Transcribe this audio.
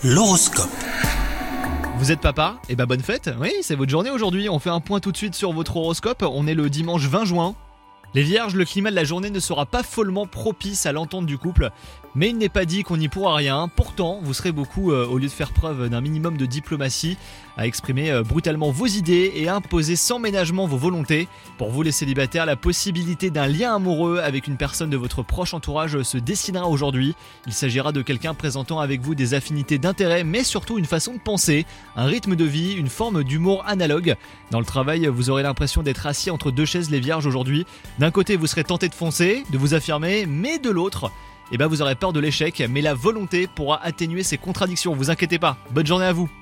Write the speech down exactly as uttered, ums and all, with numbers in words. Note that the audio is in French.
L'horoscope. Vous êtes papa? Eh ben bonne fête. Oui, c'est votre journée aujourd'hui. On fait un point tout de suite sur votre horoscope. On est le dimanche vingt juin. Les vierges, le climat de la journée ne sera pas follement propice à l'entente du couple, mais il n'est pas dit qu'on n'y pourra rien. Pourtant, vous serez beaucoup, euh, au lieu de faire preuve d'un minimum de diplomatie, à exprimer euh, brutalement vos idées et à imposer sans ménagement vos volontés. Pour vous les célibataires, la possibilité d'un lien amoureux avec une personne de votre proche entourage se dessinera aujourd'hui. Il s'agira de quelqu'un présentant avec vous des affinités d'intérêt, mais surtout une façon de penser, un rythme de vie, une forme d'humour analogue. Dans le travail, vous aurez l'impression d'être assis entre deux chaises les vierges aujourd'hui. D'un côté, vous serez tenté de foncer, de vous affirmer, mais de l'autre, eh ben vous aurez peur de l'échec, mais la volonté pourra atténuer ces contradictions. Vous inquiétez pas. Bonne journée à vous.